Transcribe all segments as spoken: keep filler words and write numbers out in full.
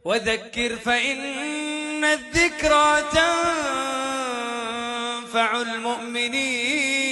وذكر فإن الذكرى تنفع المؤمنين.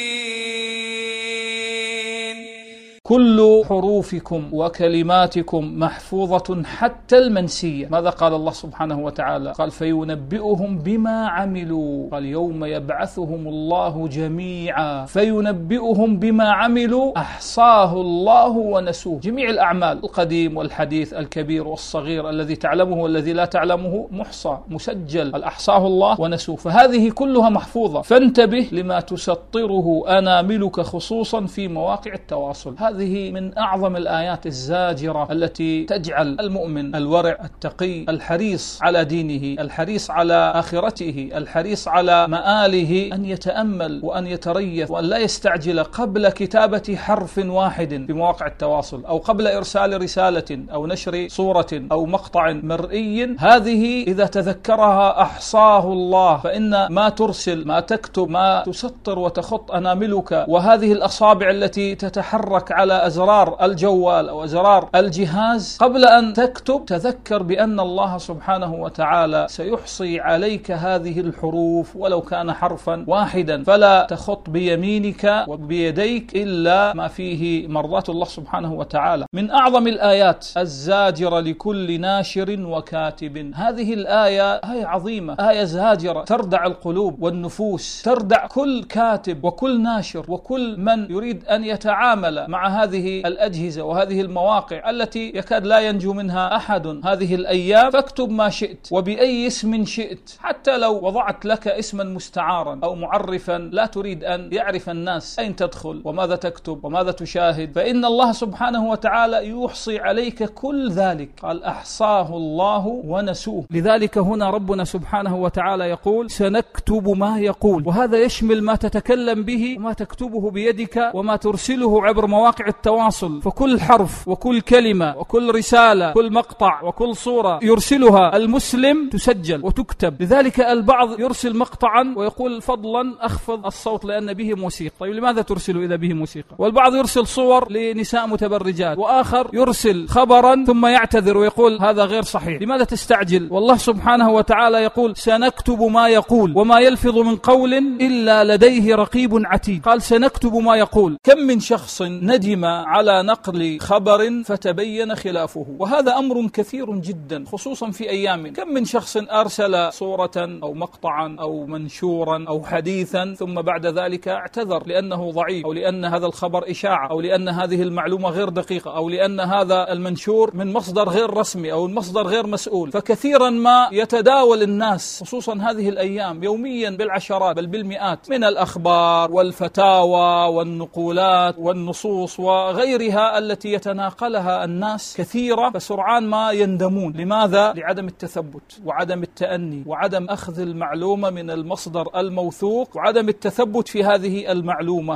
كل حروفكم وكلماتكم محفوظة حتى المنسية. ماذا قال الله سبحانه وتعالى؟ قال فينبئهم بما عملوا. قال يوم يبعثهم الله جميعا فينبئهم بما عملوا أحصاه الله ونسوه. جميع الأعمال القديم والحديث الكبير والصغير الذي تعلمه والذي لا تعلمه محصى مسجل، الأحصاه الله ونسوه. فهذه كلها محفوظة، فانتبه لما تسطره أناملك خصوصا في مواقع التواصل. هذه من أعظم الآيات الزاجرة التي تجعل المؤمن الورع التقي الحريص على دينه، الحريص على آخرته، الحريص على مآله أن يتأمل وأن يتريث وأن لا يستعجل قبل كتابة حرف واحد في مواقع التواصل أو قبل إرسال رسالة أو نشر صورة أو مقطع مرئي. هذه إذا تذكرها أحصاه الله، فإن ما ترسل ما تكتب ما تسطر وتخط أناملك وهذه الأصابع التي تتحرك على أزرار الجوال أو أزرار الجهاز قبل أن تكتب، تذكر بأن الله سبحانه وتعالى سيحصي عليك هذه الحروف ولو كان حرفا واحدا. فلا تخط بيمينك وبيديك إلا ما فيه مرضاة الله سبحانه وتعالى. من أعظم الآيات الزاجرة لكل ناشر وكاتب. هذه الآية آية عظيمة، آية زاجرة تردع القلوب والنفوس، تردع كل كاتب وكل ناشر وكل من يريد أن يتعامل مع هذه الأجهزة وهذه المواقع التي يكاد لا ينجو منها أحد هذه الأيام. فاكتب ما شئت وبأي اسم شئت، حتى لو وضعت لك اسما مستعارا أو معرفا لا تريد أن يعرف الناس أين تدخل وماذا تكتب وماذا تشاهد، فإن الله سبحانه وتعالى يحصي عليك كل ذلك. قال أحصاه الله ونسوه. لذلك هنا ربنا سبحانه وتعالى يقول سنكتب ما يقول، وهذا يشمل ما تتكلم به وما تكتبه بيدك وما ترسله عبر مواقع التواصل. فكل حرف وكل كلمة وكل رسالة كل مقطع وكل صورة يرسلها المسلم تسجل وتكتب. لذلك البعض يرسل مقطعا ويقول فضلا أخفض الصوت لأن به موسيقى. طيب لماذا ترسله إذا به موسيقى؟ والبعض يرسل صور لنساء متبرجات، وآخر يرسل خبرا ثم يعتذر ويقول هذا غير صحيح. لماذا تستعجل؟ والله سبحانه وتعالى يقول سنكتب ما يقول وما يلفظ من قول إلا لديه رقيب عتيد. قال سنكتب ما يقول. كم من شخص ندم على نقل خبر فتبين خلافه، وهذا أمر كثير جدا خصوصا في أيام. كم من شخص أرسل صورة أو مقطعا أو منشورا أو حديثا ثم بعد ذلك اعتذر لأنه ضعيف أو لأن هذا الخبر إشاعة أو لأن هذه المعلومة غير دقيقة أو لأن هذا المنشور من مصدر غير رسمي أو المصدر غير مسؤول. فكثيرا ما يتداول الناس خصوصا هذه الأيام يوميا بالعشرات بل بالمئات من الأخبار والفتاوى والنقولات والنصوص وغيرها التي يتناقلها الناس كثيرة، فسرعان ما يندمون. لماذا؟ لعدم التثبت وعدم التأني وعدم أخذ المعلومة من المصدر الموثوق وعدم التثبت في هذه المعلومة.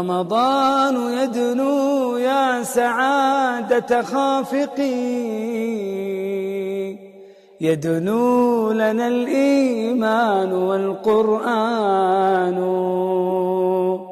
رمضان يدنو يا سعادة خافقي، يدنو لنا الإيمان والقرآن.